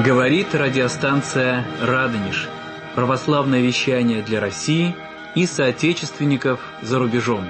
Говорит радиостанция «Радонеж». Православное вещание для России и соотечественников за рубежом.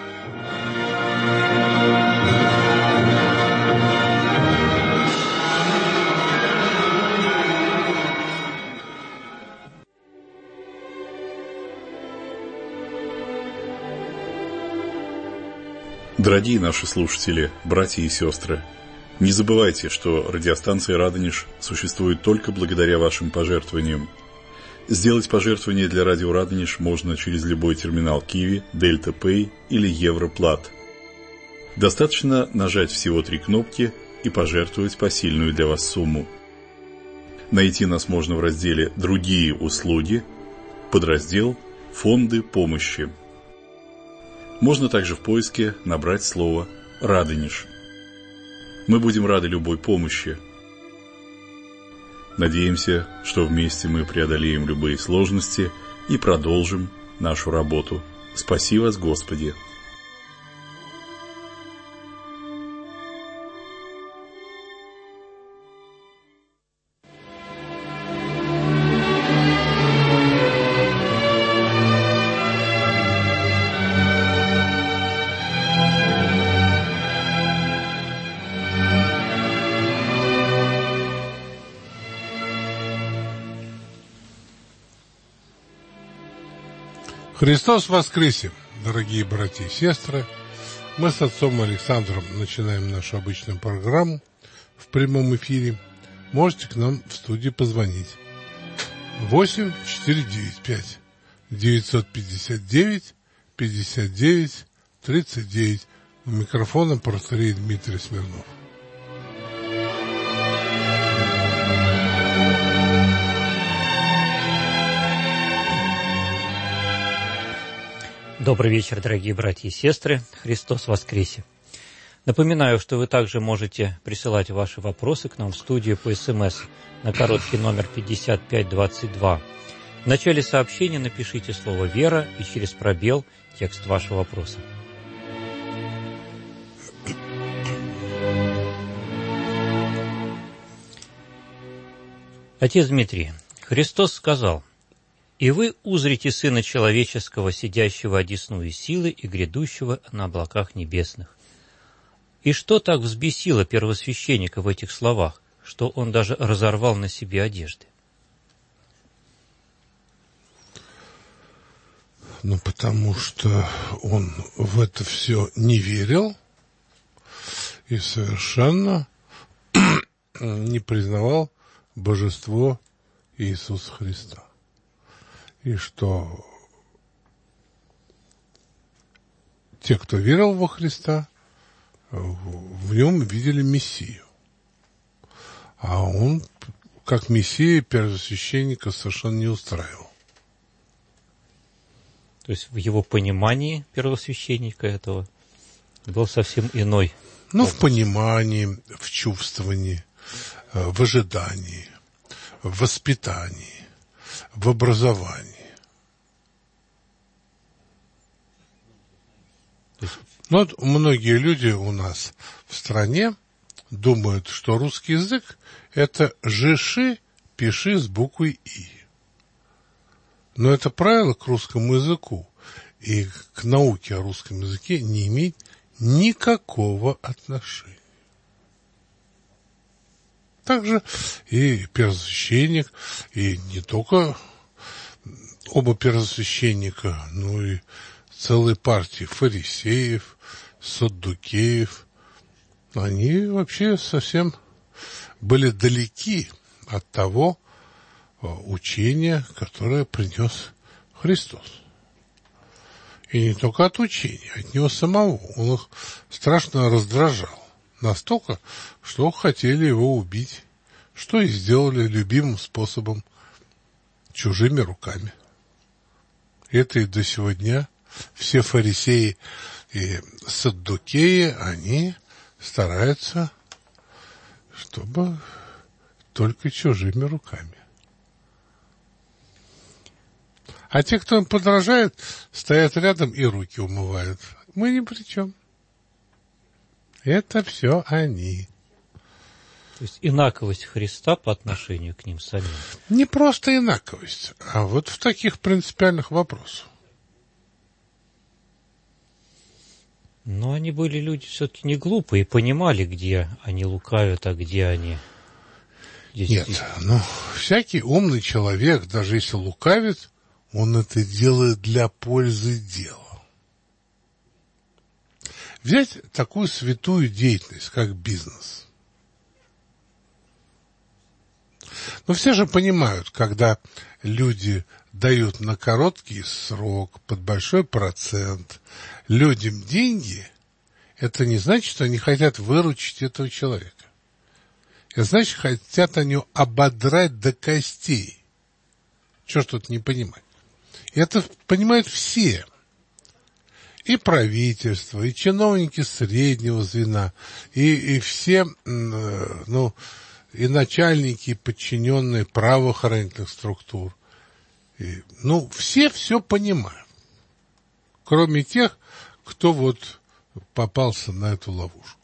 Дорогие наши слушатели, братья и сестры, не забывайте, что радиостанция «Радонеж» существует только благодаря вашим пожертвованиям. Сделать пожертвование для радио «Радонеж» можно через любой терминал Киви, Дельта Пэй или Европлат. Достаточно нажать всего 3 кнопки и пожертвовать посильную для вас сумму. Найти нас можно в разделе «Другие услуги», подраздел «Фонды помощи». Можно также в поиске набрать слово «Радонеж». Мы будем рады любой помощи. Надеемся, что вместе мы преодолеем любые сложности и продолжим нашу работу. Спаси вас, Господи! Христос воскресе, дорогие братья и сестры! Мы с отцом Александром начинаем нашу обычную программу в прямом эфире. Можете к нам в студию позвонить. 8-495 959 59 39. У микрофона протоиерей Дмитрий Смирнов. Добрый вечер, дорогие братья и сестры. Христос воскресе. Напоминаю, что вы также можете присылать ваши вопросы к нам в студию по СМС на короткий номер 5522. В начале сообщения напишите слово «Вера» и через пробел текст вашего вопроса. Отец Дмитрий, Христос сказал: «И вы узрите Сына Человеческого, сидящего одесную силы и грядущего на облаках небесных». И что так взбесило первосвященника в этих словах, что он даже разорвал на себе одежды? Потому что он в это все не верил и совершенно не признавал божество Иисуса Христа. И что те, кто верил во Христа, в нем видели Мессию. А он, как Мессия, первосвященника совершенно не устраивал. То есть в его понимании первосвященника этого был совсем иной. В понимании, в чувствовании, в ожидании, в воспитании, в образовании. Многие люди у нас в стране думают, что русский язык – это «жиши, пиши» с буквой «и». Но это правило к русскому языку и к науке о русском языке не имеет никакого отношения. Также и первосвященник, и не только оба первосвященника, но и целой партии фарисеев, саддукеев, они вообще совсем были далеки от того учения, которое принес Христос. И не только от учения, от него самого. Он их страшно раздражал. Настолько, что хотели его убить, что и сделали любимым способом, чужими руками. Это и до сего дня все фарисеи и саддукеи, они стараются, чтобы только чужими руками. А те, кто им подражает, стоят рядом и руки умывают. Мы ни при чем. Это все они. То есть инаковость Христа по отношению к ним самим. Не просто инаковость, а вот в таких принципиальных вопросах. Но они были люди все-таки не глупые и понимали, где они лукавят, а где они... Нет, всякий умный человек, даже если лукавит, он это делает для пользы дела. Взять такую святую деятельность, как бизнес. Но все же понимают, когда люди дают на короткий срок, под большой процент, людям деньги, это не значит, что они хотят выручить этого человека. Это значит, хотят они ободрать до костей. Чего ж тут не понимать? И это понимают все. И правительство, и чиновники среднего звена, и все, и начальники, и подчиненные правоохранительных структур. Все понимают. Кроме тех, кто вот попался на эту ловушку.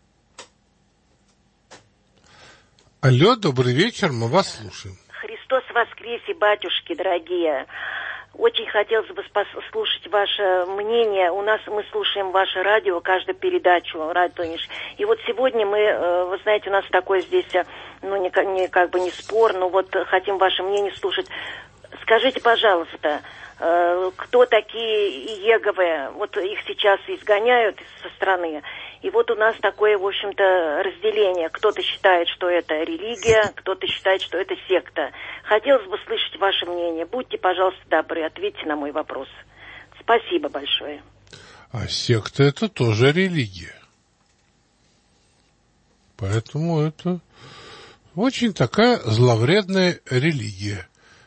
Алло, добрый вечер, мы вас слушаем. Христос воскресе, батюшки дорогие. Очень хотелось бы слушать ваше мнение. Мы слушаем ваше радио, каждую передачу, Радонеж. И вот сегодня мы, вы знаете, у нас такой здесь, не спор, но вот хотим ваше мнение слушать. Скажите, пожалуйста, кто такие Иеговы? Вот их сейчас изгоняют со страны. И вот у нас такое, в общем-то, разделение. Кто-то считает, что это религия, кто-то считает, что это секта. Хотелось бы слышать ваше мнение. Будьте, пожалуйста, добры, ответьте на мой вопрос. Спасибо большое. А секта — это тоже религия. Поэтому это очень такая зловредная религия.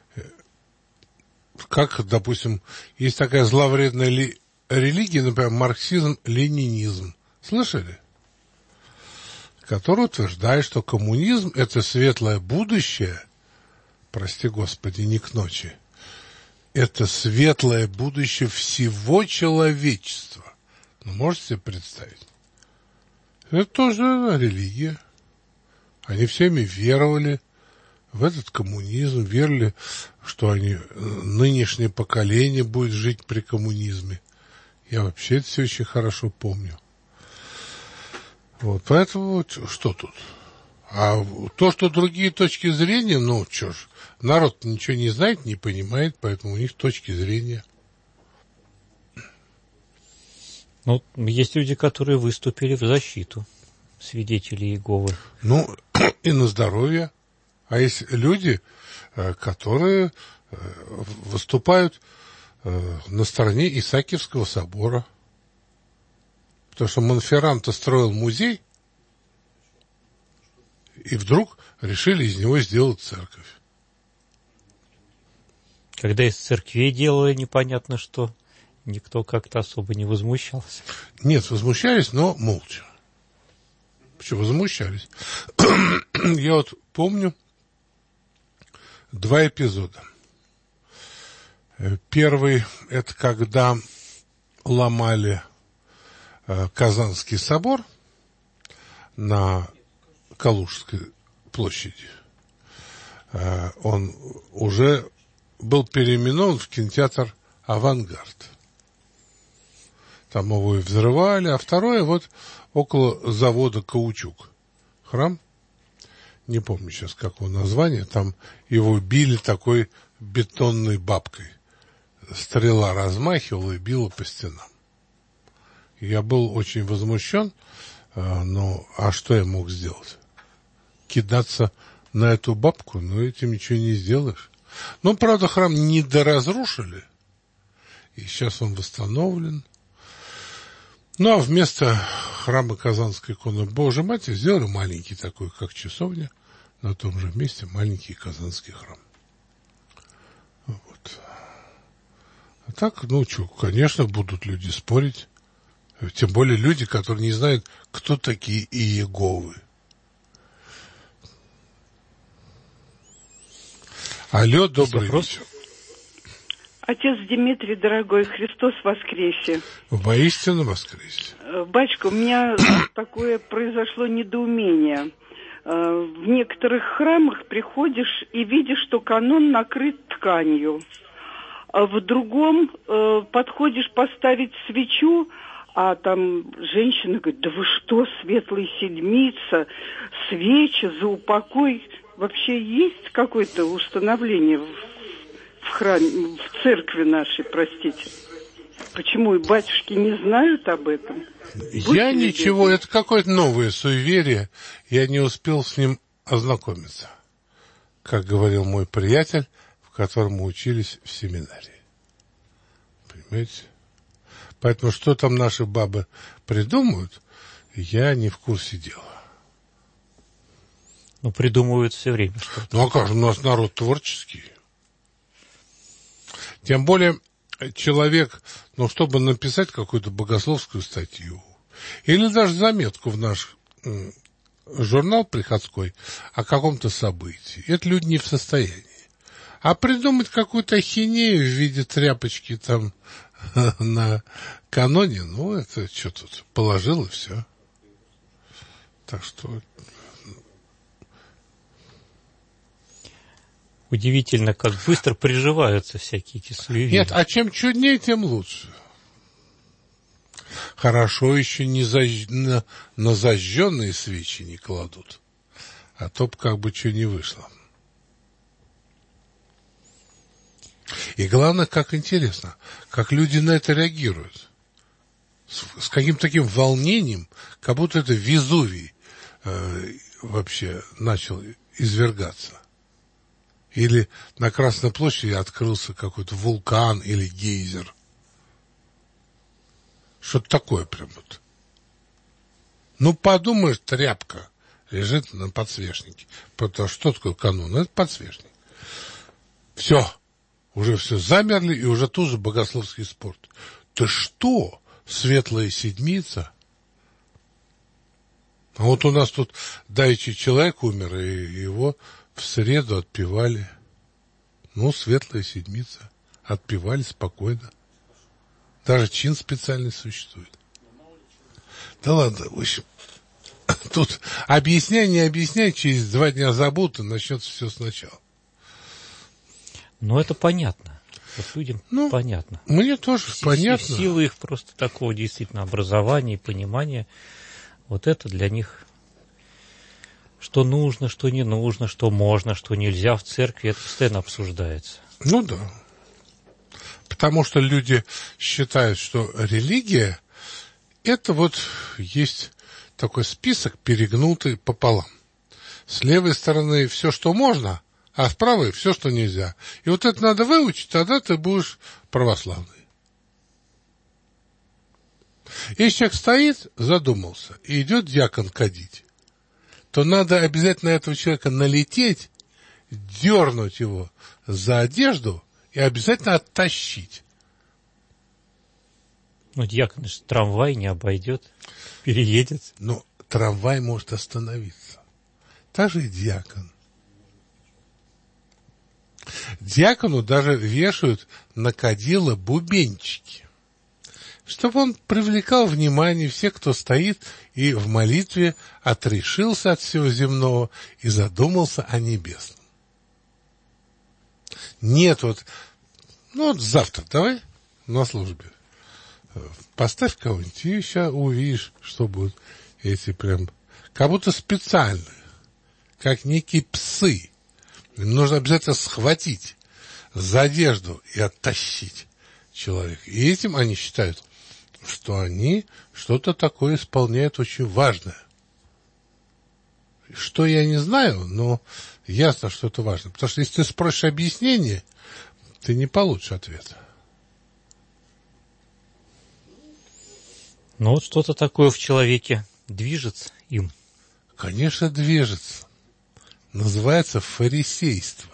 Как, допустим, есть такая зловредная религия, например, марксизм-ленинизм. Слышали? Который утверждает, что коммунизм – это светлое будущее, прости господи, не к ночи, это светлое будущее всего человечества. Можете себе представить? Это тоже религия. Они всеми веровали в этот коммунизм, верили, что нынешнее поколение будет жить при коммунизме. Я вообще это все очень хорошо помню. Вот, поэтому что тут? А то, что другие точки зрения, народ ничего не знает, не понимает, поэтому у них точки зрения. Есть люди, которые выступили в защиту свидетелей Иеговы. И на здоровье. А есть люди, которые выступают на стороне Исаакиевского собора. Потому что Монферран-то строил музей, и вдруг решили из него сделать церковь. Когда из церквей делали непонятно что, никто как-то особо не возмущался. Нет, возмущались, но молча. Почему возмущались? Я вот помню 2 эпизода. Первый – это когда ломали Казанский собор на Калужской площади. Он уже был переименован в кинотеатр «Авангард». Там его и взрывали. А второе вот около завода «Каучук». Храм, не помню сейчас, как его название, там его били такой бетонной бабкой. Стрела размахивала и била по стенам. Я был очень возмущен, а что я мог сделать? Кидаться на эту бабку? Этим ничего не сделаешь. Правда, храм не доразрушили, и сейчас он восстановлен. А вместо храма Казанской иконы Божией Матери сделали маленький такой, как часовня, на том же месте маленький Казанский храм. Вот. А так, конечно, будут люди спорить. Тем более люди, которые не знают, кто такие Иеговы. Алло, добрый вечер. Отец Дмитрий, дорогой, Христос воскресе. Воистину воскресе. Батюшка, у меня такое произошло недоумение. В некоторых храмах приходишь и видишь, что канон накрыт тканью. А в другом подходишь поставить свечу, а там женщина говорит: да вы что, светлая седмица, свечи за упокой. Вообще есть какое-то установление в храме, в церкви нашей, простите? Почему и батюшки не знают об этом? Я ничего, это какое-то новое суеверие. Я не успел с ним ознакомиться, как говорил мой приятель, в котором мы учились в семинарии. Понимаете? Поэтому что там наши бабы придумают, я не в курсе дела. Ну, придумывают все время что-то. Ну, а как же, у нас народ творческий. Тем более, человек, ну, чтобы написать какую-то богословскую статью, или даже заметку в наш журнал приходской о каком-то событии, это люди не в состоянии. А придумать какую-то ахинею в виде тряпочки там на каноне, ну, это что тут, положил и все. Так что... Удивительно, как быстро приживаются всякие эти суеверия. Нет, а чем чуднее, тем лучше. Хорошо еще на зажженные свечи не кладут. А то б как бы что не вышло. И главное, как интересно, как люди на это реагируют. С каким таким волнением, как будто это Везувий вообще начал извергаться. Или на Красной площади открылся какой-то вулкан или гейзер. Что-то такое прям вот. Ну, подумаешь, тряпка лежит на подсвечнике. Потому что такое канон? Это подсвечник. Все. Уже все замерли, и уже тут же богословский спорт. Ты что? Светлая седмица? А вот у нас тут давеча человек умер, и его в среду отпевали. Ну, светлая седмица. Отпевали спокойно. Даже чин специальный существует. Да ладно, в общем, тут объясняй, не объясняй, через 2 дня забудут, и начнется все сначала. Ну, это понятно. Вот людям понятно. Мне тоже понятно. Силы их просто такого действительно образования и понимания. Вот это для них... Что нужно, что не нужно, что можно, что нельзя в церкви, это постоянно обсуждается. Ну да. Потому что люди считают, что религия – это вот есть такой список, перегнутый пополам. С левой стороны все, что можно, а с правой все, что нельзя. И вот это надо выучить, тогда ты будешь православный. Если человек стоит, задумался, и идет дьякон кадить, то надо обязательно этого человека налететь, дернуть его за одежду и обязательно оттащить. Ну, дьякон же трамвай не обойдет, переедет. Но трамвай может остановиться. Так же и дьякон. Дьякону даже вешают на кадило бубенчики, чтобы он привлекал внимание всех, кто стоит и в молитве отрешился от всего земного и задумался о небесном. Нет, вот завтра давай на службе поставь кого-нибудь, и сейчас увидишь, что будут эти прям, как будто специально, как некие псы. Им нужно обязательно схватить за одежду и оттащить человека. И этим они считают, что они что-то такое исполняют очень важное. Что я не знаю, но ясно, что это важно. Потому что если ты спросишь объяснение, ты не получишь ответа. Ну, вот что-то такое в человеке движется им. Конечно, движется. Называется фарисейство.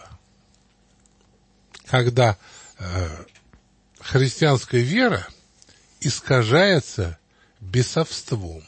Когда христианская вера искажается бесовством.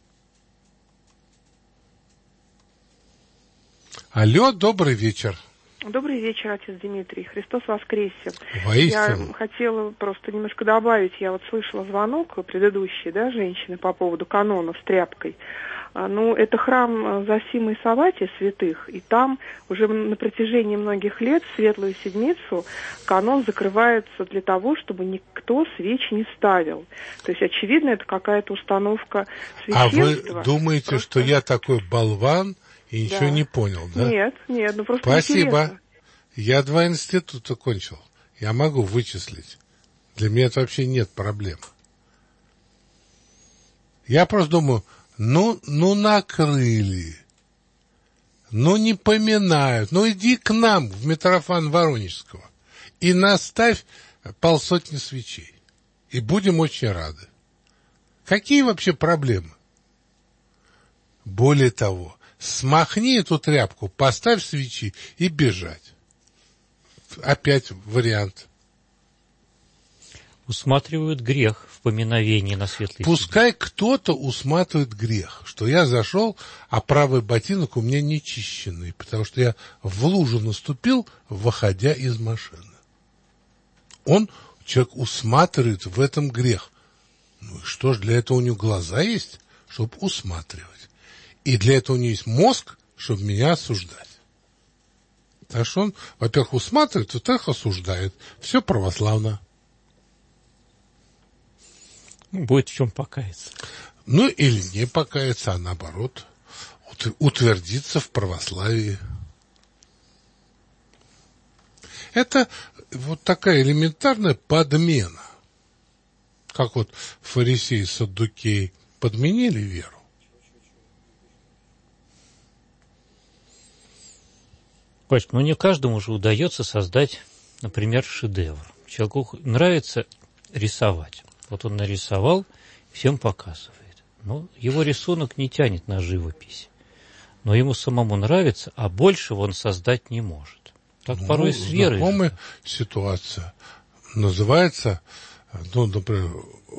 Алло, добрый вечер. Добрый вечер, отец Дмитрий. Христос воскресе. Воистину. Я хотела просто немножко добавить. Я вот слышала звонок предыдущей, женщины по поводу канона с тряпкой. Ну, это храм Зосимы и Савватия святых, и там уже на протяжении многих лет в Светлую Седмицу канон закрывается для того, чтобы никто свечи не ставил. То есть, очевидно, это какая-то установка священства. А вы думаете, просто... что я такой болван и ничего не понял, да? Нет, ну просто спасибо. Интересно. Я 2 института кончил. Я могу вычислить. Для меня это вообще нет проблем. Я просто думаю... Ну, накрыли. Ну, не поминают. Ну, иди к нам в Митрофан Воронежского и наставь 50 свечей. И будем очень рады. Какие вообще проблемы? Более того, смахни эту тряпку, поставь свечи и бежать. Опять вариант. Усматривают грех в поминовении на светлый Пускай кто-то усматривает грех, что я зашел, а правый ботинок у меня не чищенный, потому что я в лужу наступил, выходя из машины. Человек усматривает в этом грех. Ну и что ж, для этого у него глаза есть, чтобы усматривать. И для этого у него есть мозг, чтобы меня осуждать. Так что он, во-первых, усматривает, во-вторых, осуждает. Все православно. Будет в чем покаяться. Ну, или не покаяться, а наоборот, утвердиться в православии. Это вот такая элементарная подмена. Как вот фарисеи и саддукеи подменили веру. Батюшка, не каждому же удается создать, например, шедевр. Человеку нравится рисовать. Вот он нарисовал, всем показывает. Но его рисунок не тянет на живопись. Но ему самому нравится, а большего он создать не может. Так порой с верой. Знакомая ситуация. Называется, например,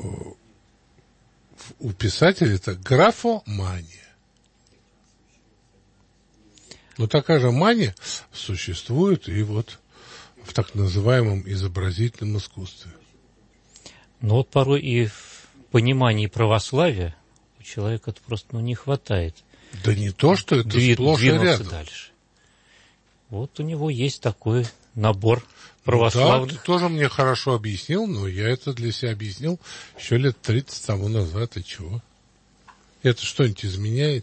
у писателя это графомания. Но такая же мания существует и вот в так называемом изобразительном искусстве. Но вот порой и в понимании православия у человека просто не хватает. Да не то, что это сплошь и рядом. Дальше. Вот у него есть такой набор православных. Да, ты тоже мне хорошо объяснил, но я это для себя объяснил еще лет 30 тому назад. И чего? Это что-нибудь изменяет?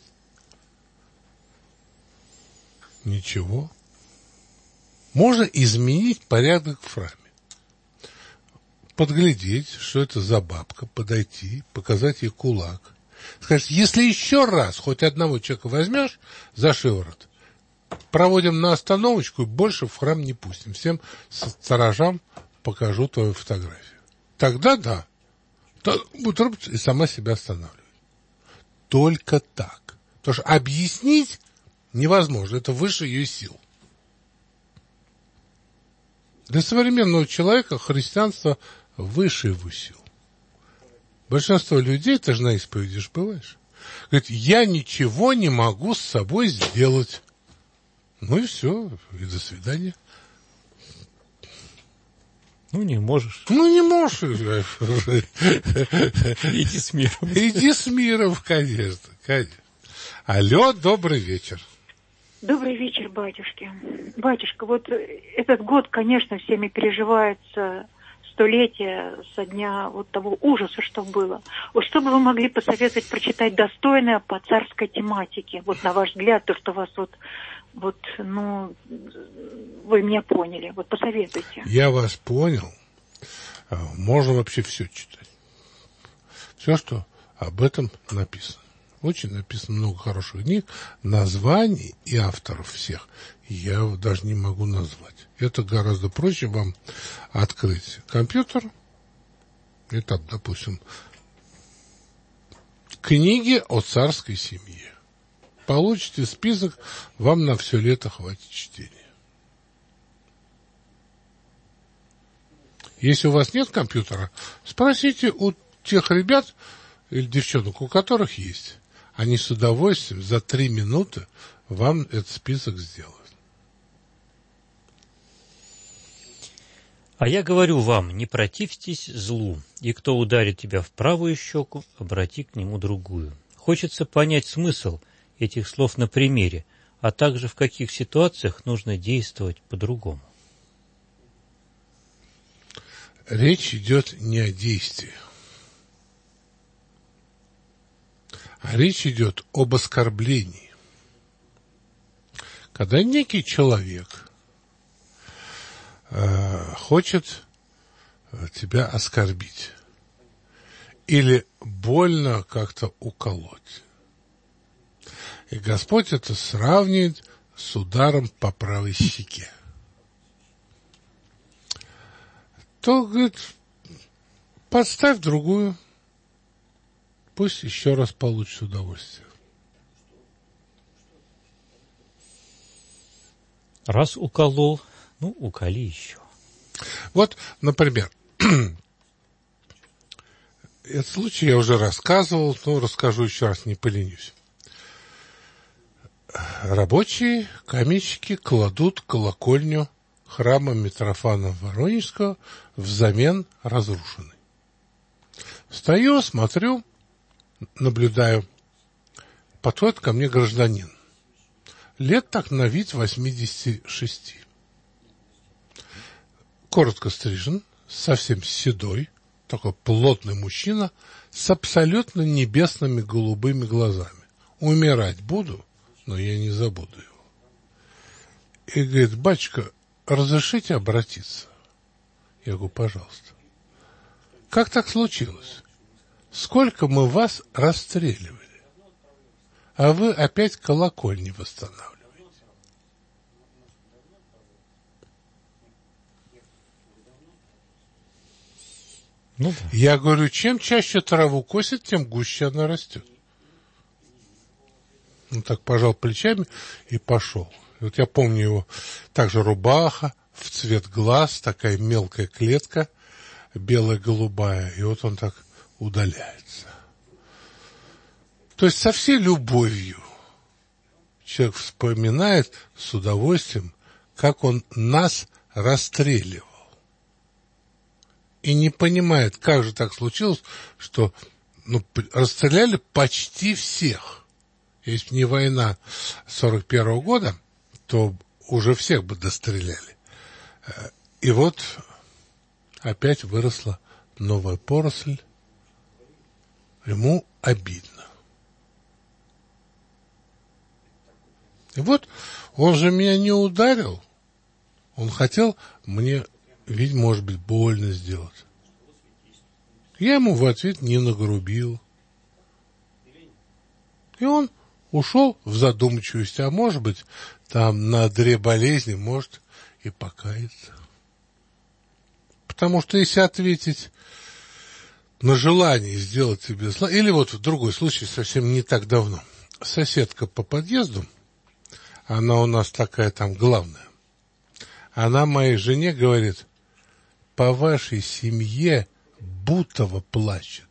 Ничего. Можно изменить порядок в храме. Подглядеть, что это за бабка, подойти, показать ей кулак. Сказать, если еще раз хоть одного человека возьмешь за шиворот, проводим на остановочку и больше в храм не пустим. Всем сторожам покажу твою фотографию. Тогда да. Будет и сама себя останавливает. Только так. Потому что объяснить невозможно. Это выше ее сил. Для современного человека христианство выше его сил. Большинство людей, ты же на исповеди ж бываешь, говорит, я ничего не могу с собой сделать. Ну и все, и до свидания. Ну, не можешь. Ну, не можешь. Иди с миром. Иди с миром, конечно. Алло, добрый вечер. Добрый вечер, батюшки. Батюшка, вот этот год, конечно, всеми переживается 100-летие со дня вот того ужаса, что было. Вот что бы вы могли посоветовать прочитать достойное по царской тематике? Вот на ваш взгляд, то, что вас вы меня поняли. Вот посоветуйте. Я вас понял. Можно вообще все читать. Все, что об этом написано. Очень написано много хороших книг. Названий и авторов всех я даже не могу назвать. Это гораздо проще вам открыть компьютер и там, допустим, книги о царской семье. Получите список, вам на все лето хватит чтения. Если у вас нет компьютера, спросите у тех ребят или девчонок, у которых есть. Они с удовольствием за 3 минуты вам этот список сделают. А я говорю вам, не противьтесь злу, и кто ударит тебя в правую щеку, обрати к нему другую. Хочется понять смысл этих слов на примере, а также в каких ситуациях нужно действовать по-другому. Речь идет не о действии, а речь идет об оскорблении. Когда некий человек хочет тебя оскорбить или больно как-то уколоть, и Господь это сравнивает с ударом по правой щеке, то, говорит, подставь другую, пусть еще раз получит удовольствие. Раз уколол, уколи еще. Вот, например, этот случай я уже рассказывал, но расскажу еще раз, не поленюсь. Рабочие, каменщики кладут колокольню храма Митрофана Воронежского взамен разрушенной. Стою, смотрю, наблюдаю. Подходит ко мне гражданин. Лет так на вид 86. Коротко стрижен, совсем седой, такой плотный мужчина с абсолютно небесными голубыми глазами. Умирать буду, но я не забуду его. И говорит: батюшка, разрешите обратиться? Я говорю: пожалуйста. Как так случилось? Сколько мы вас расстреливали, а вы опять колокольни восстанавливаете? Да. Я говорю: чем чаще траву косят, тем гуще она растет. Он так пожал плечами и пошел. И вот я помню его, также рубаха, в цвет глаз, такая мелкая клетка, белая-голубая, и вот он так удаляется. То есть со всей любовью человек вспоминает с удовольствием, как он нас расстреливал. И не понимает, как же так случилось, что расстреляли почти всех. Если бы не война 41-го года, то уже всех бы достреляли. И вот опять выросла новая поросль. Ему обидно. И вот он же меня не ударил. Он хотел мне, ведь, может быть, больно сделать. Я ему в ответ не нагрубил. И он ушел в задумчивость, а может быть, там на одре болезни, может, и покаяться. Потому что если ответить на желание сделать себе зла, или вот в другой случай, совсем не так давно, соседка по подъезду, она у нас такая там главная, она моей жене говорит: по вашей семье Бутова плачет.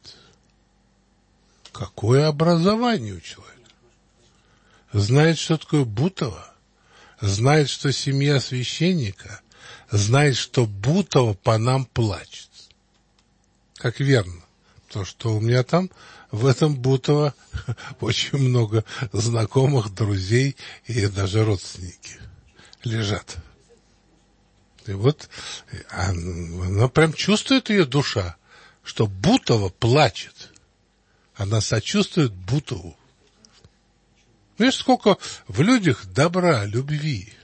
Какое образование у человека? Знает, что такое Бутова, знает, что семья священника, знает, что Бутова по нам плачет. Как верно, потому что у меня там в этом Бутово очень много знакомых, друзей и даже родственники лежат. И вот она прям чувствует, ее душа, что Бутова плачет. Она сочувствует Бутову. Видишь, сколько в людях добра, любви.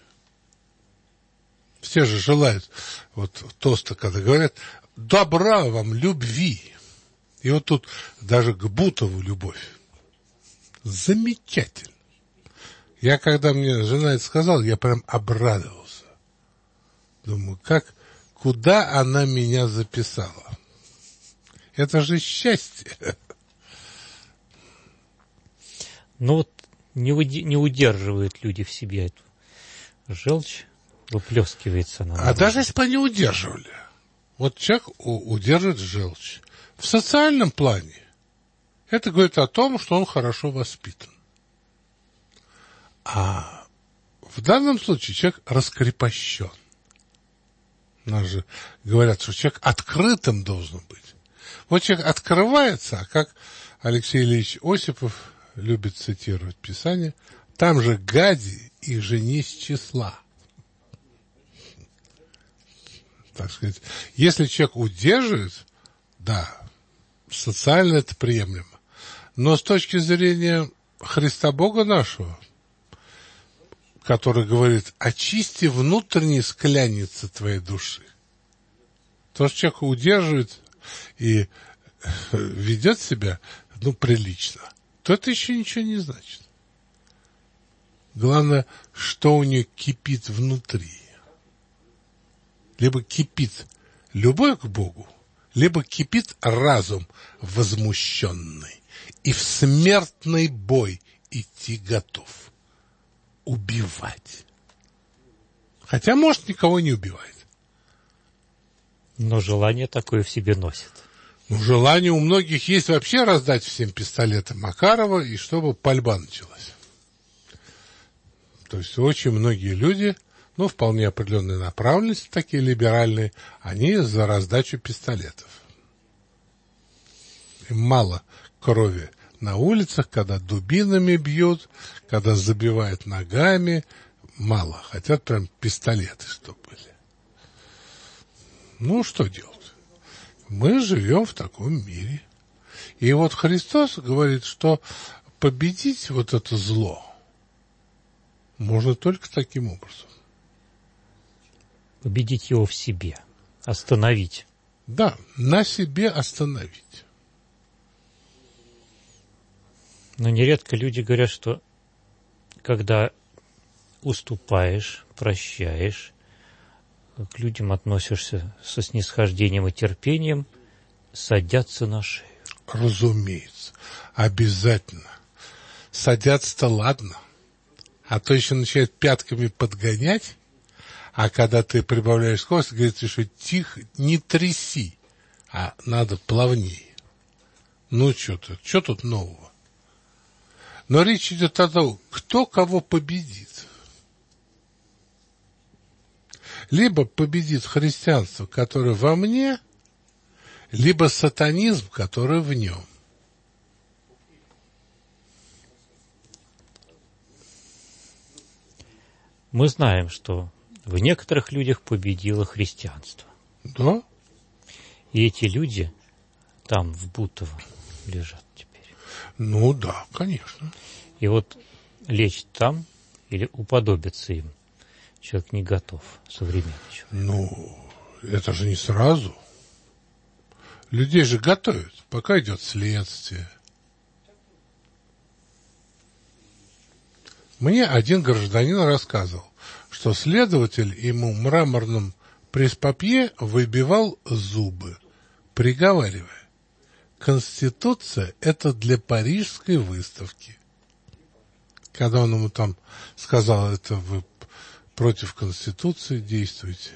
Все же желают, вот тоста, когда говорят: добра вам, любви. И вот тут даже к Бутову любовь. Замечательно. Я, когда мне жена это сказала, я прям обрадовался. Думаю, куда она меня записала? Это же счастье. Не удерживают люди в себе эту желчь, выплескивается она. А даже если бы они удерживали, вот человек удерживает желчь. В социальном плане это говорит о том, что он хорошо воспитан. А в данном случае человек раскрепощен. У нас же говорят, что человек открытым должен быть. Вот человек открывается, а как Алексей Ильич Осипов любит цитировать Писание, там же гади, их же не с числа. Так сказать, если человек удерживает, да, социально это приемлемо. Но с точки зрения Христа Бога нашего, который говорит: очисти внутренние скляницы твоей души, то, что человек удерживает и ведет себя, прилично, то это еще ничего не значит. Главное, что у нее кипит внутри. Либо кипит любовь к Богу, либо кипит разум возмущенный и в смертный бой идти готов. Убивать. Хотя, может, никого не убивает. Но желание такое в себе носит. Желание у многих есть вообще раздать всем пистолеты Макарова, и чтобы пальба началась. То есть очень многие люди, вполне определенной направленности, такие либеральные, они за раздачу пистолетов. Им мало крови на улицах, когда дубинами бьют, когда забивают ногами, мало. Хотят прям пистолеты, чтобы были. Что делать? Мы живем в таком мире. И вот Христос говорит, что победить вот это зло можно только таким образом. Победить его в себе, остановить. Да, на себе остановить. Но нередко люди говорят, что когда уступаешь, прощаешь, к людям относишься со снисхождением и терпением, садятся на шею. Разумеется, обязательно. Садятся-то ладно, а то еще начинают пятками подгонять, а когда ты прибавляешь скорость, говорится, что тихо, не тряси, а надо плавнее. Что тут нового? Но речь идет о том, кто кого победит. Либо победит христианство, которое во мне, либо сатанизм, который в нем. Мы знаем, что в некоторых людях победило христианство. Да? И эти люди там, в Бутово, лежат теперь. Да, конечно. И вот лечь там или уподобиться им человек не готов, современный человек. Это же не сразу. Людей же готовят, пока идет следствие. Мне один гражданин рассказывал, что следователь ему мраморным пресс-папье выбивал зубы, приговаривая: Конституция – это для Парижской выставки. Когда он ему там сказал: это вы против Конституции действуете.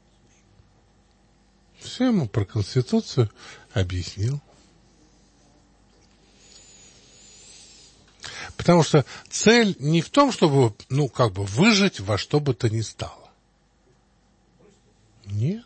Все ему про Конституцию объяснил. Потому что цель не в том, чтобы, выжить во что бы то ни стало. Нет.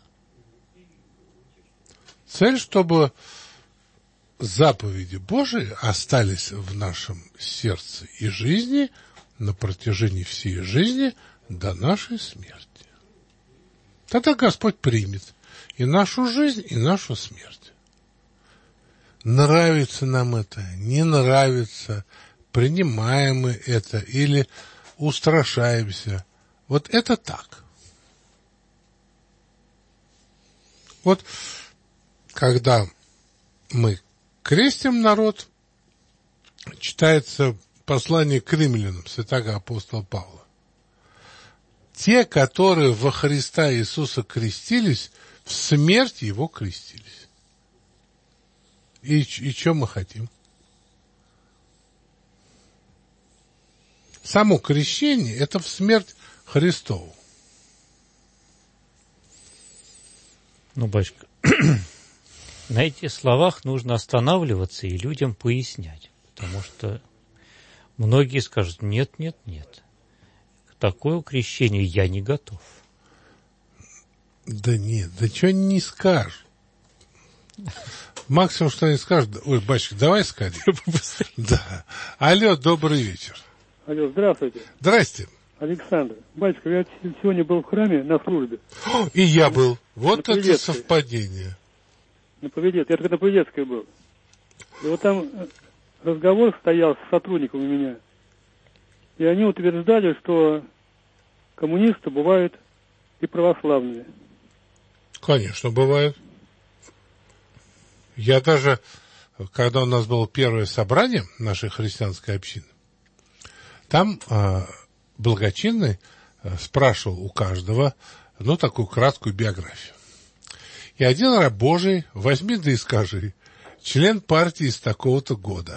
Цель, чтобы заповеди Божии остались в нашем сердце и жизни на протяжении всей жизни до нашей смерти. Тогда Господь примет и нашу жизнь, и нашу смерть. Нравится нам это, не нравится, принимаем мы это или устрашаемся. Вот это так. Вот когда мы крестим народ, читается послание к римлянам святого апостола Павла. Те, которые во Христа Иисуса крестились, в смерть Его крестились. И что мы хотим? Само крещение – это в смерть Христову. Батюшка, на этих словах нужно останавливаться и людям пояснять. Потому что многие скажут: нет. К такому крещению я не готов. Да нет, да что не скажешь. Максимум, что они скажут, ой, батюшка, давай сходи. Да. Алло, добрый вечер. Алло, здравствуйте. Здрасте. Александр. Батюшка, я сегодня был в храме на службе. И я был. Вот это совпадение. Я только на Павелецкой был. И вот там разговор стоял с сотрудником у меня. И они утверждали, что коммунисты бывают и православные. Конечно, бывают. Я даже, когда у нас было первое собрание нашей христианской общины, там благочинный спрашивал у каждого, такую краткую биографию. И один раб Божий, возьми да и скажи, член партии с такого-то года.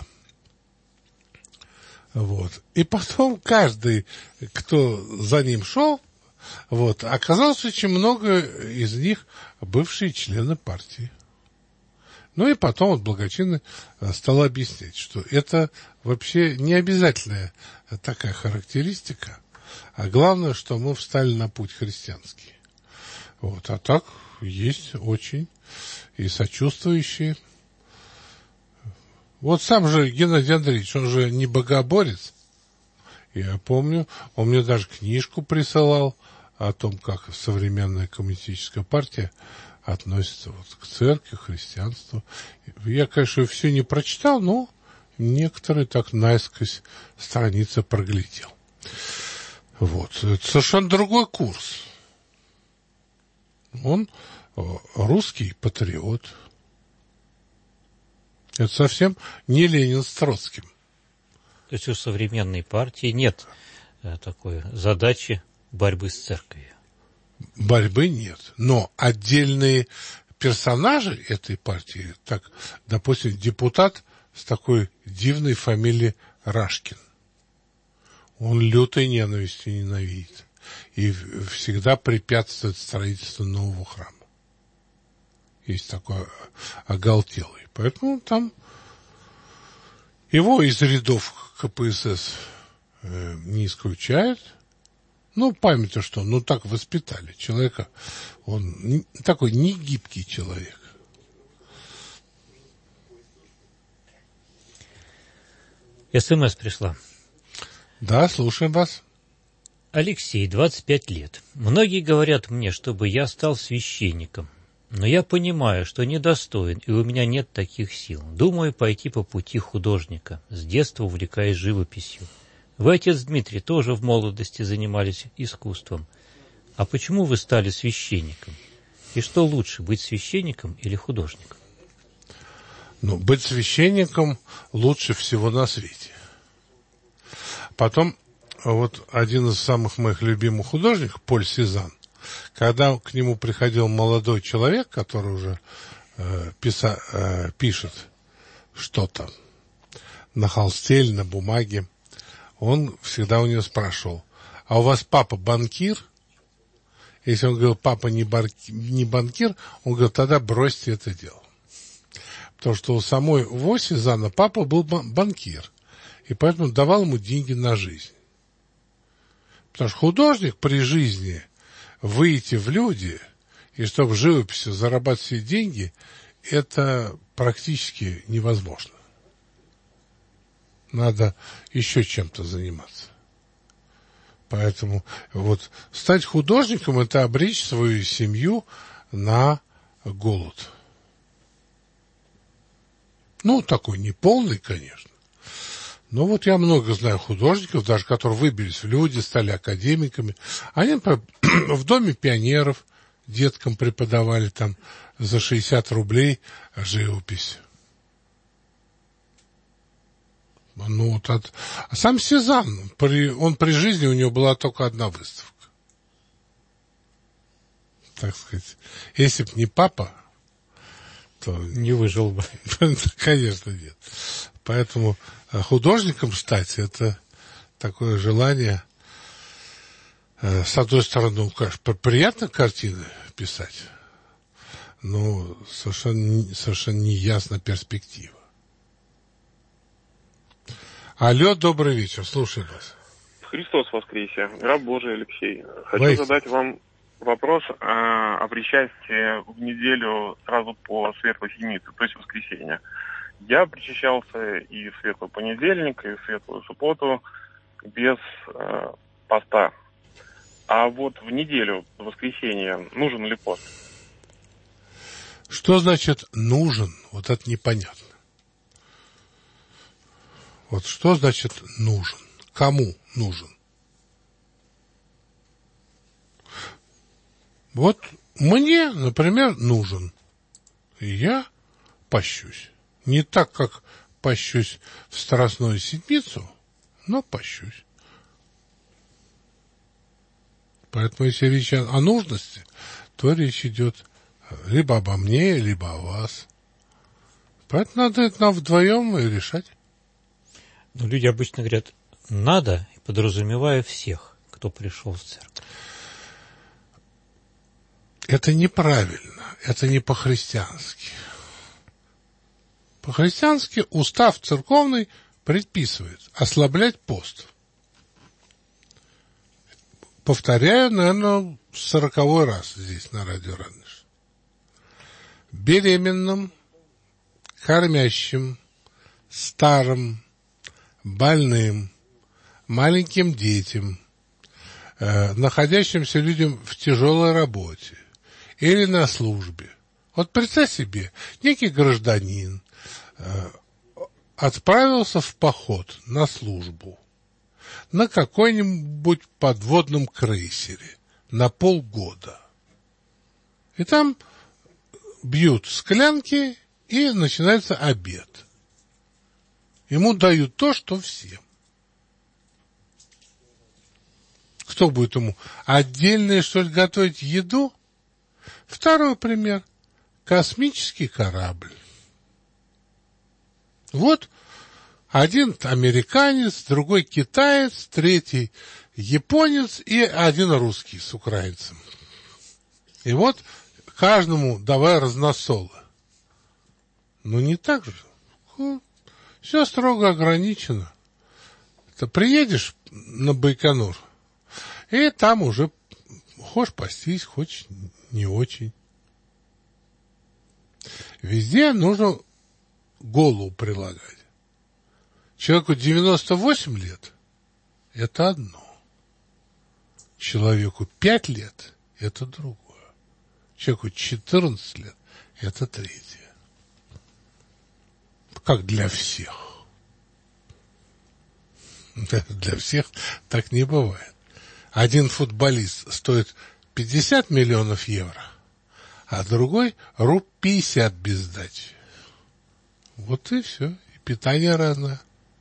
Вот. И потом каждый, кто за ним шел, оказалось, очень много из них бывшие члены партии. И потом благочинный стал объяснять, что это вообще не обязательная такая характеристика, а главное, что мы встали на путь христианский. А так есть очень и сочувствующие. Сам же Геннадий Андреевич, он же не богоборец. Я помню, он мне даже книжку присылал о том, как современная коммунистическая партия относится к церкви, к христианству. Я, конечно, все не прочитал, но некоторые так наискось страницы проглядел. Это совершенно другой курс. Он русский патриот. Это совсем не Ленин с Троцким. То есть у современной партии нет такой задачи борьбы с церковью? Борьбы нет. Но отдельные персонажи этой партии, так, допустим, депутат с такой дивной фамилией Рашкин, он лютой ненавистью ненавидит и всегда препятствует строительству нового храма. Есть такой оголтелый. Поэтому там его из рядов КПСС не исключают. Памятаю, что, так воспитали человека. Он такой негибкий человек. СМС пришла. Да, слушаем вас. Алексей, 25 лет. Многие говорят мне, чтобы я стал священником. Но я понимаю, что недостоин, и у меня нет таких сил. Думаю пойти по пути художника. С детства увлекаюсь живописью. Вы, отец Дмитрий, тоже в молодости занимались искусством. А почему вы стали священником? И что лучше, быть священником или художником? Быть священником лучше всего на свете. Потом, один из самых моих любимых художников, Поль Сезанн, когда к нему приходил молодой человек, который уже пишет что-то на холсте или на бумаге, он всегда у него спрашивал: а у вас папа банкир? Если он говорил, папа не банкир, он говорил, тогда бросьте это дело. Потому что у самого Сезанна папа был банкир, и поэтому давал ему деньги на жизнь. Потому что художник при жизни выйти в люди, и чтобы в живописи зарабатывать все деньги, это практически невозможно. Надо еще чем-то заниматься. Поэтому стать художником — это обречь свою семью на голод. Такой не полный, конечно. Но я много знаю художников, даже которые выбились в люди, стали академиками. Они, например, в Доме пионеров деткам преподавали там за 60 рублей живопись. А сам Сезанн, он при жизни, у него была только одна выставка. Так сказать, если б не папа, то не выжил бы. Конечно, нет. Поэтому художником стать — это такое желание, с одной стороны, конечно, приятно картины писать, но совершенно неясна перспектива. Алло, добрый вечер, слушаю вас. Христос воскресе, раб Божий Алексей. Хочу задать вам вопрос о причастии в неделю сразу по Светлой Седмице, то есть воскресенье. Я причащался и в Светлый понедельник, и в Светлую субботу без поста. А вот в неделю, в воскресенье, нужен ли пост? Что значит нужен? Вот это непонятно. Вот что значит нужен? Кому нужен? Вот мне, например, нужен. И я пощусь. Не так, как пощусь в Страстную Седмицу, но пощусь. Поэтому, если речь о нужности, то речь идет либо обо мне, либо о вас. Поэтому надо это нам вдвоем и решать. Но люди обычно говорят «надо», подразумевая всех, кто пришел в церковь. Это неправильно, это не по-христиански. По-христиански устав церковный предписывает ослаблять пост. Повторяю, наверное, 40-й раз здесь на радио Радонеж. Беременным, кормящим, старым, больным, маленьким детям, находящимся людям в тяжелой работе или на службе. Вот представь себе, некий гражданин отправился в поход на службу на какой-нибудь подводном крейсере на полгода. И там бьют склянки, и начинается обед. Ему дают то, что всем. Кто будет ему отдельно, что ли, готовить еду? Второй пример. Космический корабль. Вот один американец, другой китаец, третий японец и один русский с украинцем. И вот каждому давай разносолы. Ну, не так же. Все строго ограничено. Ты приедешь на Байконур, и там уже хочешь пастись, хочешь не очень. Везде нужно голову прилагать. Человеку 98 лет – это одно. Человеку 5 лет – это другое. Человеку 14 лет – это третье. Как для всех. Для всех так не бывает. Один футболист стоит 50 миллионов евро, а другой руб 50 без сдачи. Вот и все. И питание разное.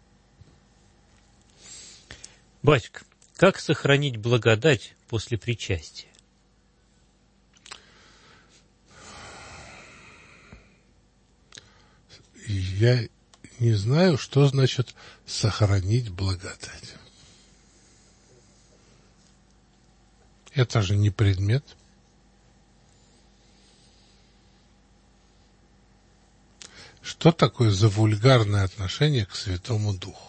Батюшка, как сохранить благодать после причастия? Я не знаю, что значит сохранить благодать. Это же не предмет. Что такое за вульгарное отношение к Святому Духу?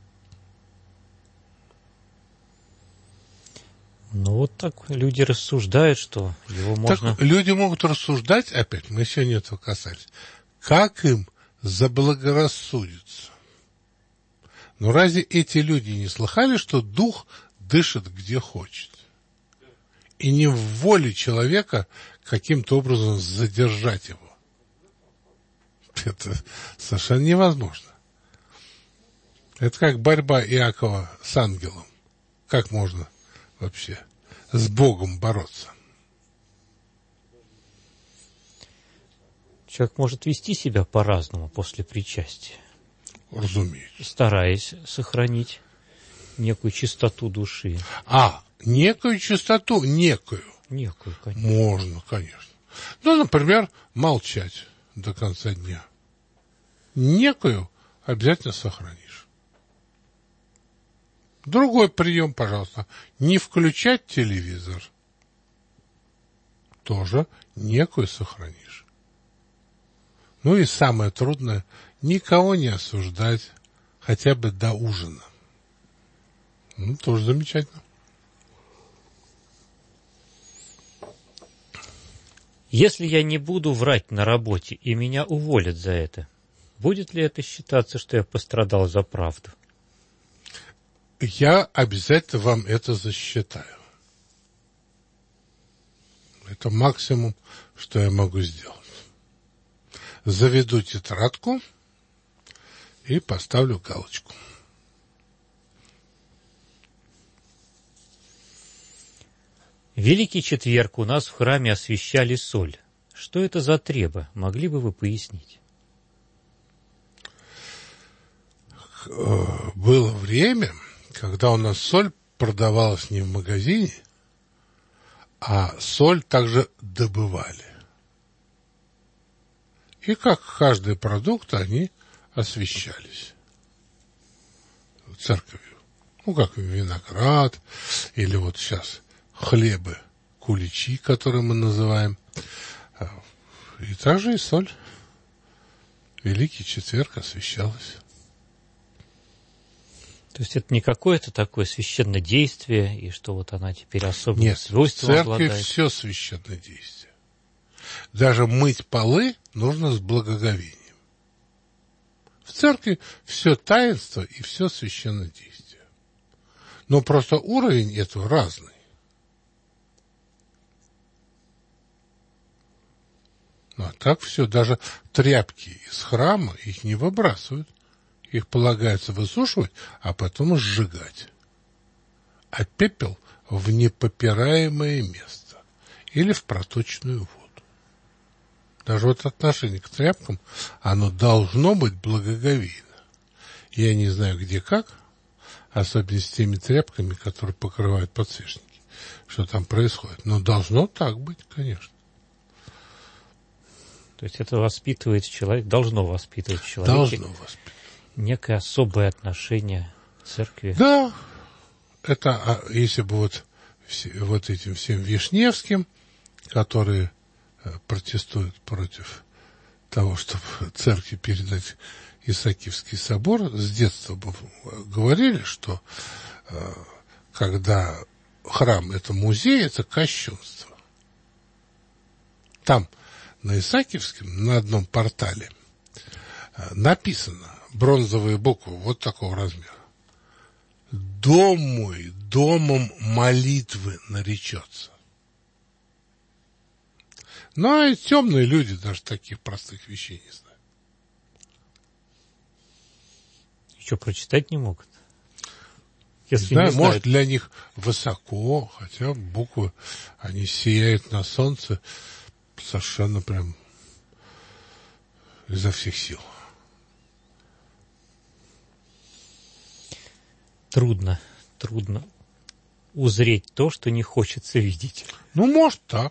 Ну, вот так люди рассуждают, что его можно... Так люди могут рассуждать, опять, мы сегодня этого касались, как им заблагорассудится. Но разве эти люди не слыхали, что Дух дышит где хочет? И не в воле человека каким-то образом задержать его. Это совершенно невозможно. Это как борьба Иакова с ангелом. Как можно вообще с Богом бороться? Человек может вести себя по-разному после причастия. Разумеется. Стараясь сохранить некую чистоту души. Некую чистоту, некую. Некую, конечно. Можно, конечно. Ну, например, молчать до конца дня. Некую обязательно сохранишь. Другой прием, пожалуйста. Не включать телевизор. Тоже некую сохранишь. Ну и самое трудное, никого не осуждать хотя бы до ужина. Ну, тоже замечательно. Если я не буду врать на работе и меня уволят за это, будет ли это считаться, что я пострадал за правду? Я обязательно вам это засчитаю. Это максимум, что я могу сделать. Заведу тетрадку и поставлю галочку. Великий четверг у нас в храме освящали соль. Что это за треба? Могли бы вы пояснить? Было время, когда у нас соль продавалась не в магазине, а соль также добывали. И как каждый продукт, они освящались церковью. Ну, как виноград, или вот сейчас хлебы, куличи, которые мы называем. И также и соль. Великий четверг освящалась. То есть это не какое-то такое священное действие, и что вот она теперь особенно Нет, свойством в церкви обладает? все священное действие. Даже мыть полы нужно с благоговением. В церкви все таинство и все священное действие. Но просто уровень этого разный. Ну, а так все, даже тряпки из храма, их не выбрасывают. Их полагается высушивать, а потом сжигать. А пепел в непопираемое место или в проточную воду. Даже вот отношение к тряпкам, оно должно быть благоговейно. Я не знаю, где как, особенно с теми тряпками, которые покрывают подсвечники, что там происходит. Но должно так быть, конечно. То есть это воспитывает человек, должно воспитывать в человеке. Должно воспитывать. Некое особое отношение к церкви. Да, это если бы вот этим всем Вишневским, которые протестуют против того, чтобы церкви передать Исаакиевский собор, с детства бы говорили, что когда храм это музей, это кощунство. Там на Исаакиевском, на одном портале, написано бронзовые буквы вот такого размера: «Дом мой домом молитвы наречется». Ну, и темные люди даже таких простых вещей не знают. И что, прочитать не могут? Если не знаю, может, для них высоко, хотя буквы, они сияют на солнце совершенно прям изо всех сил. Трудно узреть то, что не хочется видеть. Ну, может, так.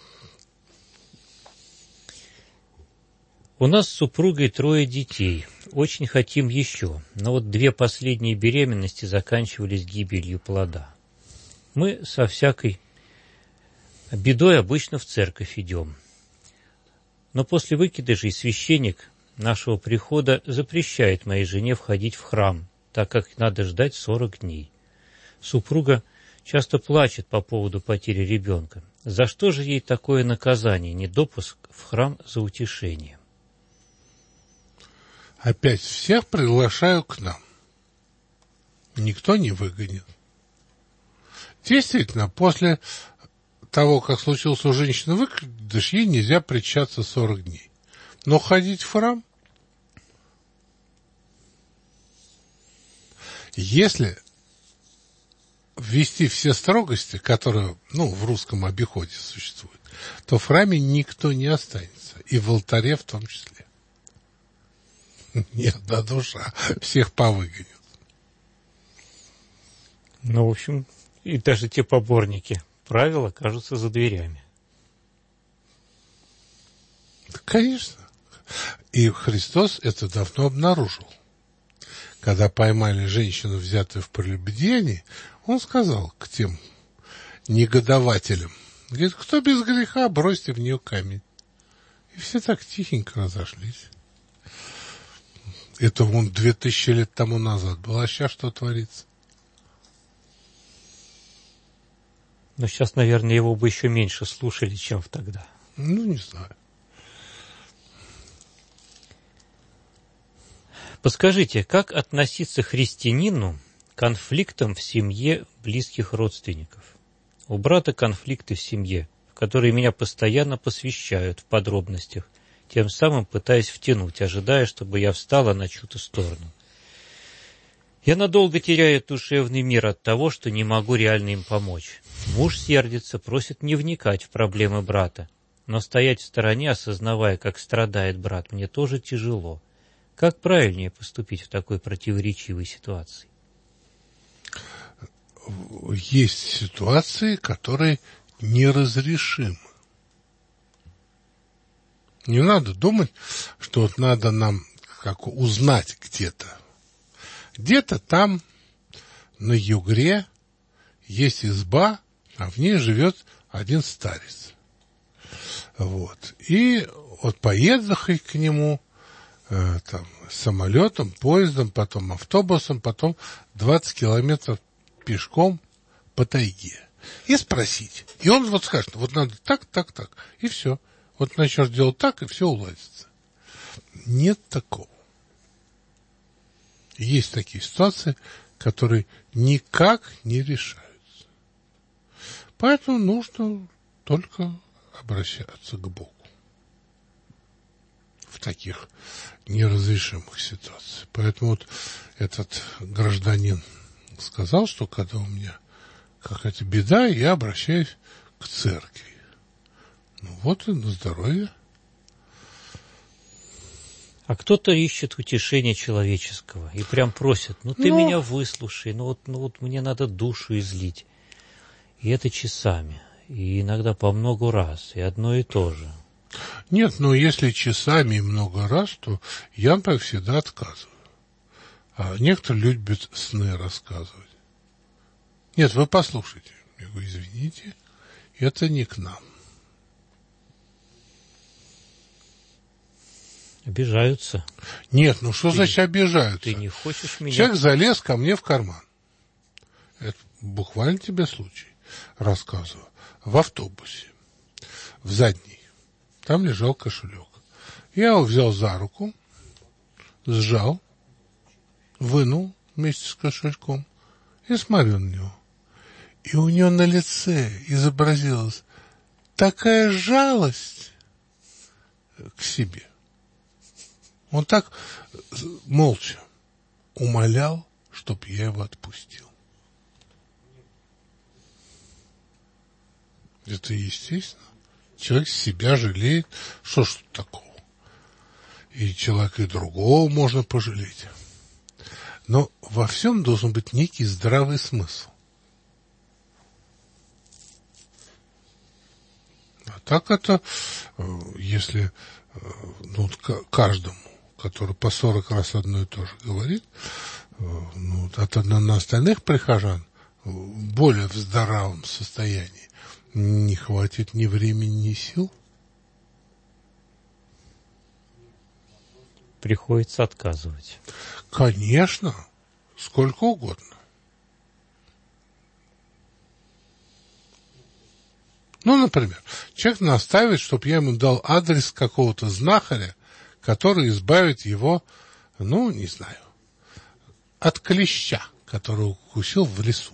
У нас с супругой 3 детей. Очень хотим еще. Но вот 2 последние беременности заканчивались гибелью плода. Мы со всякой бедой обычно в церковь идем. Но после выкидышей священник нашего прихода запрещает моей жене входить в храм, так как надо ждать 40 дней. Супруга часто плачет по поводу потери ребенка. За что же ей такое наказание, недопуск в храм за утешением? Опять всех приглашаю к нам. Никто не выгонит. Действительно, после того, как случился у женщины выкидыш, ей нельзя причащаться 40 дней. Но ходить в храм, если ввести все строгости, которые, в русском обиходе существуют, то в храме никто не останется, и в алтаре в том числе. Ни одна душа, всех повыгонят. В общем, и даже те поборники правил окажутся за дверями. Конечно. И Христос это давно обнаружил. Когда поймали женщину, взятую в прелюбодеянии, он сказал к тем негодователям, говорит, кто без греха, бросьте в нее камень. И все так тихенько разошлись. Это 2000 лет тому назад было, а сейчас что творится? Но сейчас, наверное, его бы еще меньше слушали, чем тогда. Ну, не знаю. Подскажите, как относиться христианину к конфликтам в семье близких родственников? У брата конфликты в семье, в которые меня постоянно посвящают в подробностях, тем самым пытаясь втянуть, ожидая, чтобы я встала на чью-то сторону. Я надолго теряю душевный мир от того, что не могу реально им помочь. Муж сердится, просит не вникать в проблемы брата, но стоять в стороне, осознавая, как страдает брат, мне тоже тяжело. Как правильнее поступить в такой противоречивой ситуации? Есть ситуации, которые неразрешимы. Не надо думать, что вот надо нам как узнать где-то. Где-то там, на югре, есть изба, а в ней живет один старец. Вот. И вот поехать к нему там, самолетом, поездом, потом автобусом, потом 20 километров пешком по тайге. И спросить. И он вот скажет, вот надо так, так, так. И все. Вот начнешь делать так, и все уладится. Нет такого. Есть такие ситуации, которые никак не решаются. Поэтому нужно только обращаться к Богу в таких неразрешимых ситуациях. Поэтому вот этот гражданин сказал, что когда у меня какая-то беда, я обращаюсь к церкви. Ну вот и на здоровье. А кто-то ищет утешения человеческого и прям просит, ты меня выслушай, ну вот мне надо душу излить. И это часами, и иногда по много раз, и одно и то же. Нет, если часами и много раз, то я, например, всегда отказываю. А некоторые любят сны рассказывать. Нет, вы послушайте. Я говорю, извините, это не к нам. Обижаются. Нет, что значит обижаются? Ты не хочешь меня... Человек залез ко мне в карман. Это буквально тебе случай. Рассказываю. В автобусе. В задний. Там лежал кошелек. Я его взял за руку, сжал, вынул вместе с кошельком и смотрю на него. И у него на лице изобразилась такая жалость к себе. Он так молча умолял, чтоб я его отпустил. Это естественно. Человек себя жалеет. Что ж тут такого? И человека и другого можно пожалеть. Но во всем должен быть некий здравый смысл. А так это, если каждому, который по 40 раз одно и то же говорит, на остальных прихожан более в здравом состоянии не хватит ни времени, ни сил. Приходится отказывать. Конечно, сколько угодно. Например, человек настаивает, чтобы я ему дал адрес какого-то знахаря, который избавит его, не знаю, от клеща, который укусил в лесу.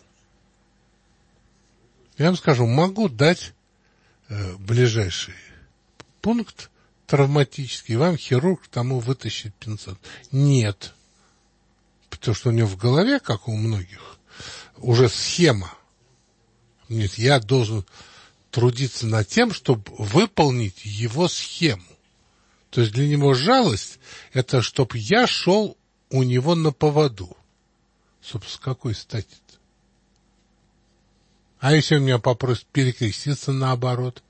Я вам скажу, могу дать ближайший пункт травматический, вам хирург тому вытащит пинцет. Нет. Потому что у него в голове, как у многих, уже схема. Нет, я должен трудиться над тем, чтобы выполнить его схему. То есть для него жалость – это чтобы я шел у него на поводу. Собственно, с какой стати-то? А если он меня попросит перекреститься наоборот?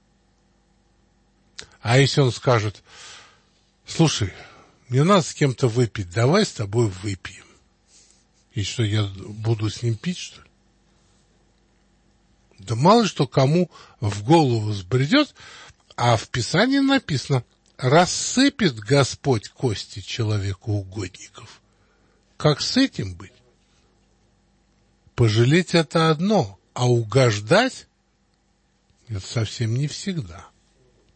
А если он скажет, слушай, мне надо с кем-то выпить, давай с тобой выпьем. И что, я буду с ним пить, что ли? Да мало что кому в голову взбредет, а в Писании написано, рассыпет Господь кости человеку угодников. Как с этим быть? Пожалеть это одно, а угождать это совсем не всегда.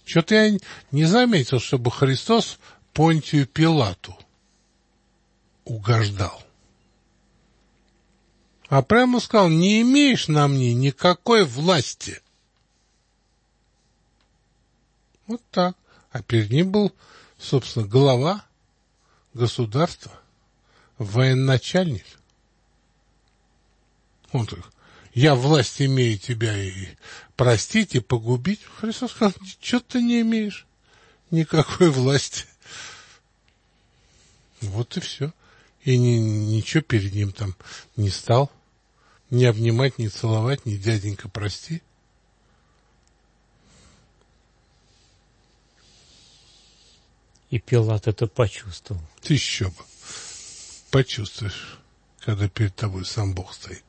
Что-то я не заметил, чтобы Христос Понтию Пилату угождал. А прямо сказал: не имеешь на мне никакой власти. Вот так. А перед ним был, собственно, глава государства, военачальник. Он так: я власть имею тебя и простить, и погубить. Христос сказал: что ты не имеешь никакой власти. Вот и все. И ничего перед ним там не стал. Не обнимать, не целовать, не дяденька, прости. И Пилат это почувствовал. Ты еще бы почувствуешь, когда перед тобой сам Бог стоит.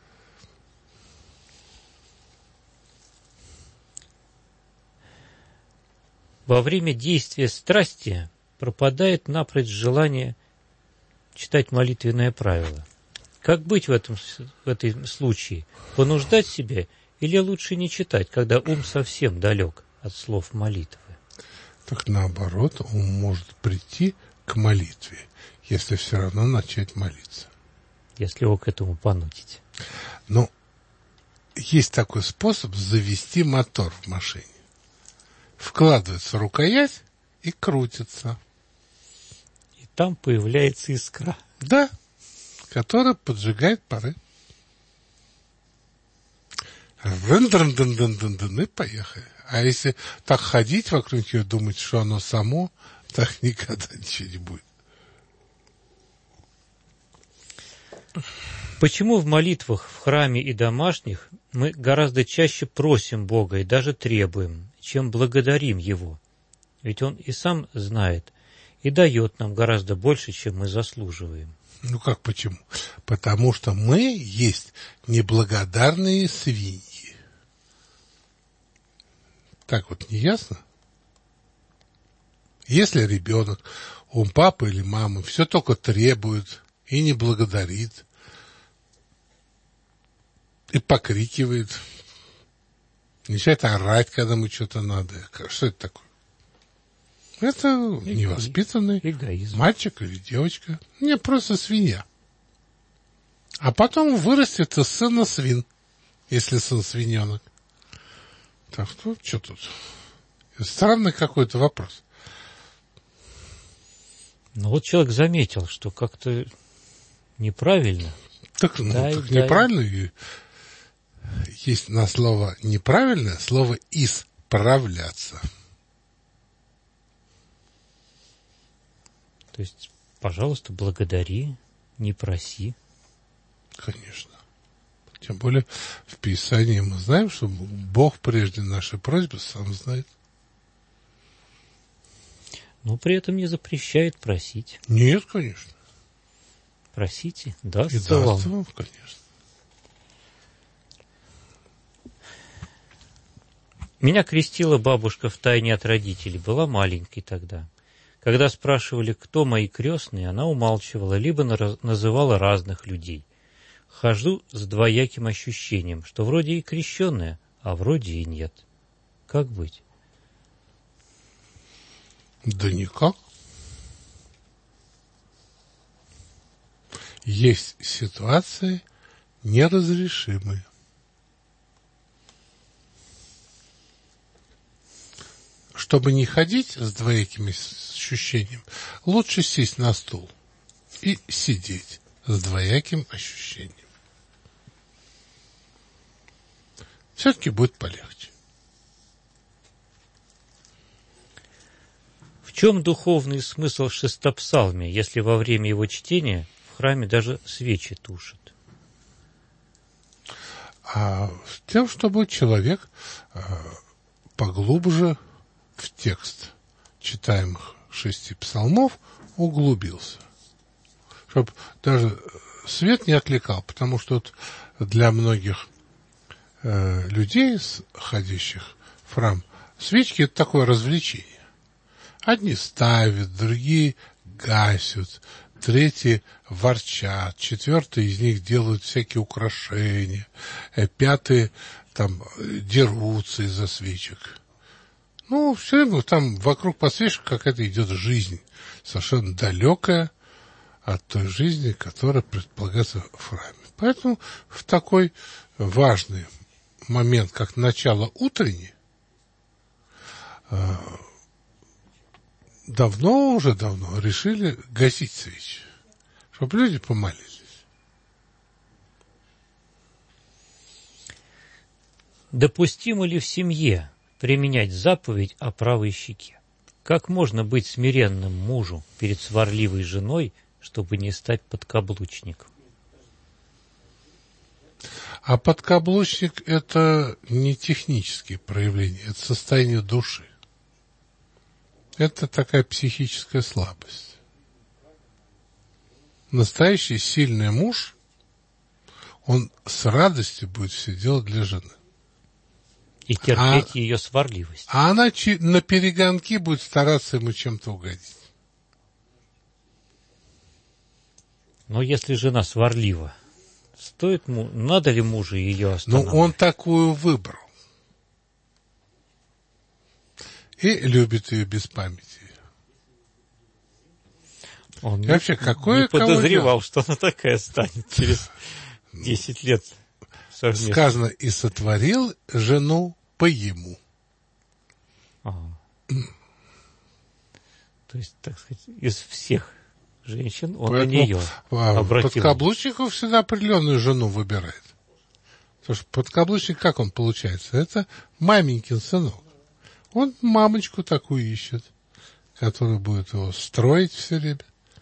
Во время действия страсти пропадает напрочь желание читать молитвенное правило. Как быть в этом случае? Понуждать себя или лучше не читать, когда ум совсем далек от слов молитвы? Так наоборот, ум может прийти к молитве, если все равно начать молиться. Если его к этому понудить. Но есть такой способ завести мотор в машине. Вкладывается рукоять и крутится. И там появляется искра. Да, которая поджигает пары. И поехали. А если так ходить вокруг нее, думать, что оно само, так никогда ничего не будет. Почему в молитвах в храме и домашних мы гораздо чаще просим Бога и даже требуем, чем благодарим Его? Ведь Он и сам знает и дает нам гораздо больше, чем мы заслуживаем. Ну как почему? Потому что мы есть неблагодарные свиньи. Так вот не ясно? Если ребенок у папы или мамы все только требует и не благодарит, и покрикивает, начинает орать, когда ему что-то надо. Что это такое? Это невоспитанный эгоизм. Мальчик или девочка. Не, просто свинья. А потом вырастет из сына свин, если сын свиненок. Так, ну, что тут? Странный какой-то вопрос. Ну, вот человек заметил, что как-то неправильно. Так, так неправильно. И есть на слово неправильное слово «исправляться». То есть, пожалуйста, благодари, не проси. Конечно. Тем более в Писании мы знаем, что Бог прежде нашей просьбы сам знает. Но при этом не запрещает просить. Нет, конечно. Просите, даст и даст вам, конечно. Меня крестила бабушка втайне от родителей, была маленькой тогда. Когда спрашивали, кто мои крестные, она умалчивала, либо называла разных людей. Хожу с двояким ощущением, что вроде и крещенная, а вроде и нет. Как быть? Да никак. Есть ситуации неразрешимые. Чтобы не ходить с двояким ощущением, лучше сесть на стул и сидеть с двояким ощущением. Все-таки будет полегче. В чем духовный смысл шестопсалмия, если во время его чтения в храме даже свечи тушат? А тем, чтобы человек поглубже в текст читаемых 6 псалмов углубился. Чтобы даже свет не отвлекал, потому что вот для многих людей, ходящих в храм, свечки — это такое развлечение. Одни ставят, другие гасят, третьи ворчат, четвертые из них делают всякие украшения, пятые там дерутся из-за свечек. Ну, все время там вокруг подсвечника какая-то идет жизнь, совершенно далекая от той жизни, которая предполагается в храме. Поэтому в такой важный момент, как начало утренней, давно решили гасить свечи, чтобы люди помолились. Допустимо ли в семье применять заповедь о правой щеке? Как можно быть смиренным мужу перед сварливой женой, чтобы не стать подкаблучником? А подкаблучник – это не технические проявления, это состояние души. Это такая психическая слабость. Настоящий сильный муж, он с радостью будет все делать для жены. И терпеть ее сварливость. А она на перегонки будет стараться ему чем-то угодить. Но если жена сварлива, надо ли мужу ее останавливать? Ну, он такую выбрал. И любит ее без памяти. Он вообще, не подозревал, что она такая станет через 10 лет совместно. Сказано, и сотворил жену по ему. Ага. То есть, так сказать, из всех женщин он на нее обратил. Подкаблучников всегда определенную жену выбирает. Потому что подкаблучник, как он получается? Это маменькин сынок. Он мамочку такую ищет, которая будет его строить все время.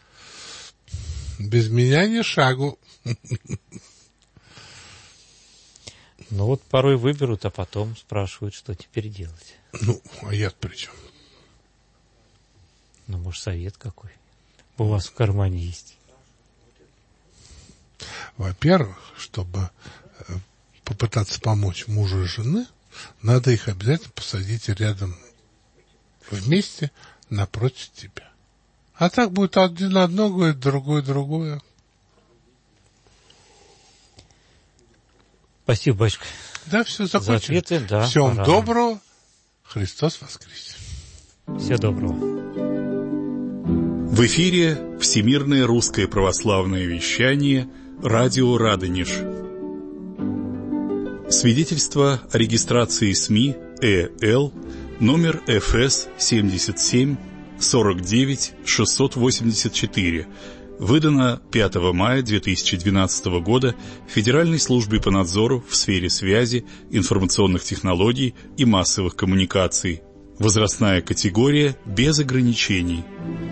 Без меня ни шагу. Ну вот порой выберут, а потом спрашивают, что теперь делать. Ну, а я при чем? Ну, может, совет какой у вас в кармане есть? Во-первых, чтобы попытаться помочь мужу и жене, надо их обязательно посадить рядом вместе напротив тебя. А так будет один одно говорит, другой другое. Спасибо, батюшка. Да, все закончено. За ответы, да. Всем доброго. Христос воскресе. Всего доброго. В эфире Всемирное русское православное вещание «Радио Радонеж». Свидетельство о регистрации СМИ ЭЛ номер ФС 77 49 684, выдано 5 мая 2012 года Федеральной службой по надзору в сфере связи, информационных технологий и массовых коммуникаций. Возрастная категория без ограничений.